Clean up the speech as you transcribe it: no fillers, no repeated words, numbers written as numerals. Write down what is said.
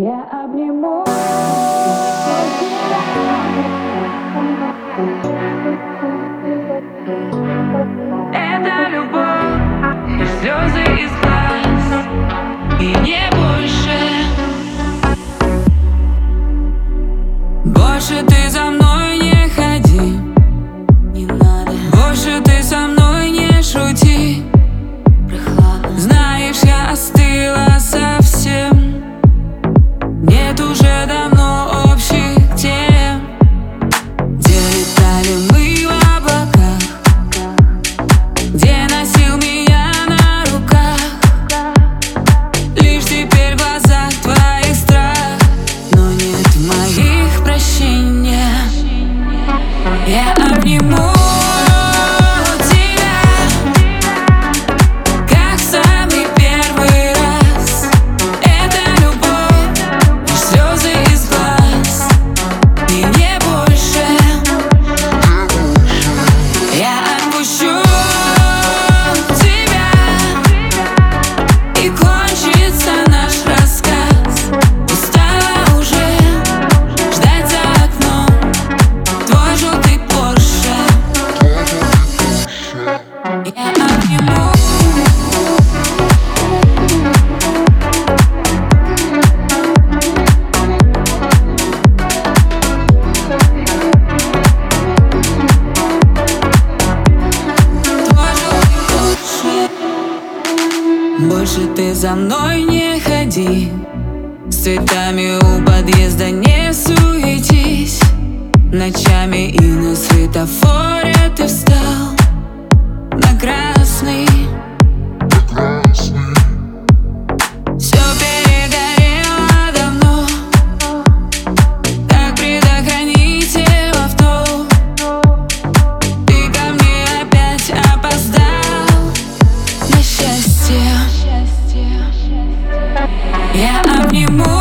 Я обниму тебя. Это любовь и слезы из глаз, и не больше. Больше ты за мной не ходи, не надо. Больше ты со мной не шути. Прохладно. Знаешь, я остыла совсем. Нет уже давно общих тем. Где летали мы в облаках, где носил меня на руках. Лишь теперь в глазах твоих страх, но нет в моих прощения. Я обниму больше ты за мной не ходи, с цветами у подъезда не суетись. Ночами и на светофоре ты встал на красный. Все перегорело давно, как предохранитель в авто. Ты ко мне опять опоздал на счастье. Я обниму